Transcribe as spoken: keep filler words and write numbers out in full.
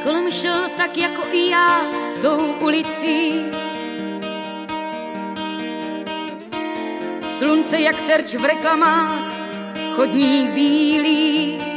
kolem šel tak jako i já tou ulicí. Slunce jak terč v reklamách, chodník bílý,